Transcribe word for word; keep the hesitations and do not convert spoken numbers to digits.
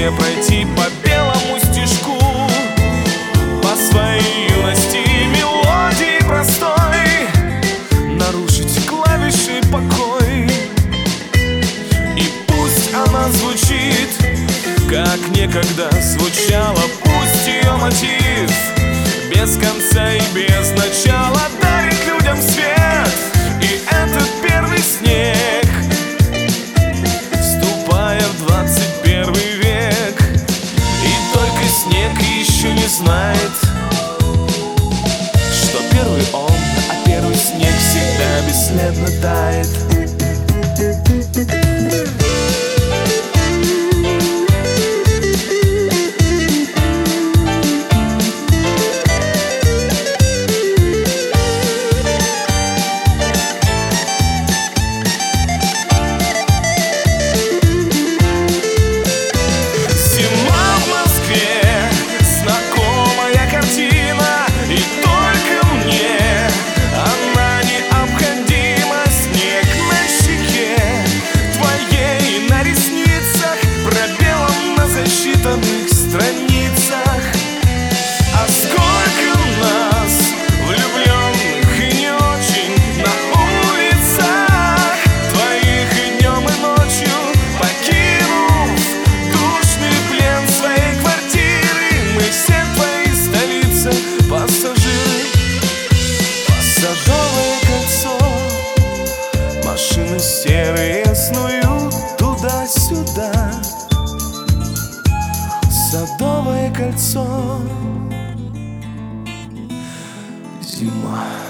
мне пройти по белому стежку, по своей юности мелодии простой, нарушить клавиши покой. И пусть она звучит, как некогда звучала, пусть ее мотив без конца и без начала дарит людям свет. И этот первый снег, вступая в двадцать первый век, и только снег еще не знает, что первый он, а первый снег всегда бесследно тает. Страницах. А сколько нас, влюбленных и не очень, на улицах твоих и днем, и ночью, покинув душный плен своей квартиры, мы все твои столицы пассажиры. Пассажирное кольцо, машины серые снуют туда-сюда. Садовое кольцо, зима.